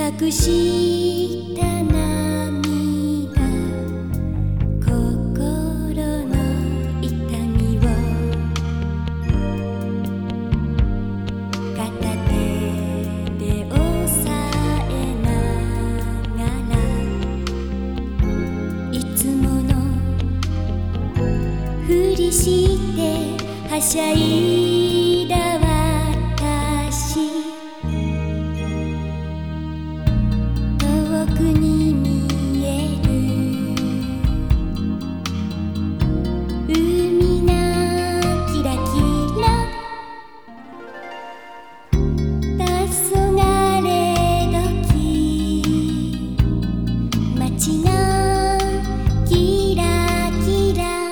隠した涙、心の痛みを片手で押さえながら、いつものふりしてはしゃいだ私、遠くに見える海がキラキラ、黄昏時街がキラキラ、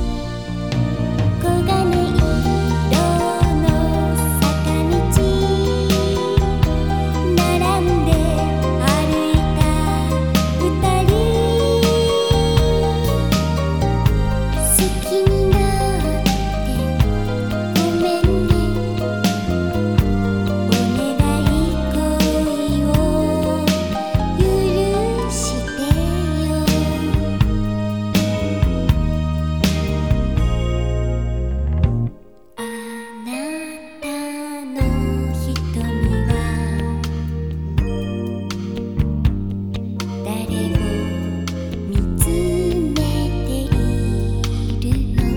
黄金色の坂道並んで歩いた二人、好きになってごめんね、お願い恋を許してよ。あなたの瞳は誰を見つめているの、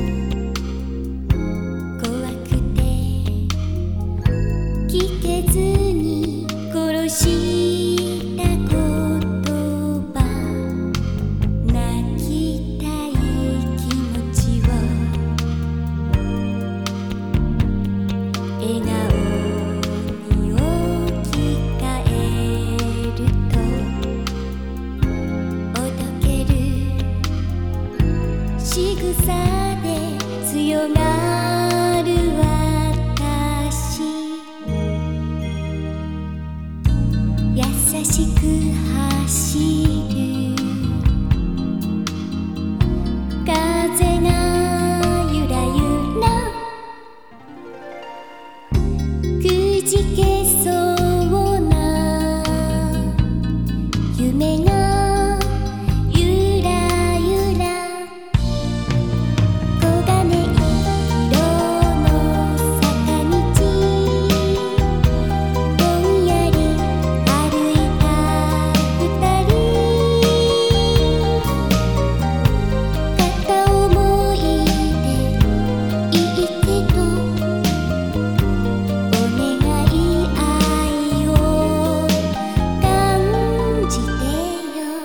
怖くて聞けずに殺した言葉、泣きたい気持ちを笑顔に置き換えると、おどける仕草で強がる私、優しく走る風がゆらゆら、くじけそうな夢がゆらゆら、黄金色の坂道ぼんやり歩いた二人、片思いでいいけど、お願い愛を感じてよ。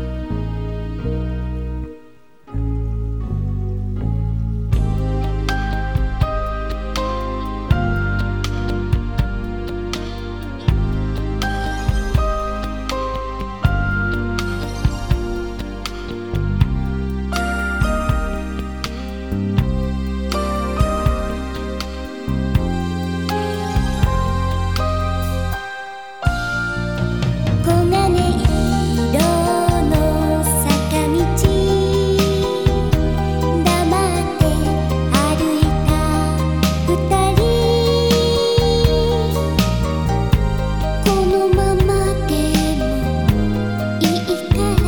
黄金色の坂道黙って歩いた二人、このままでもいいから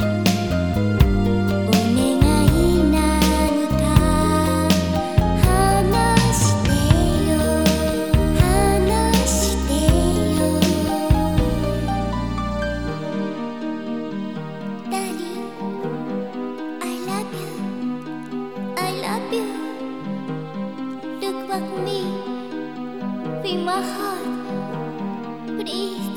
お願い、何か話してよ、話してよ。Darling, I love you, I love you. Look at me, feel my heart, please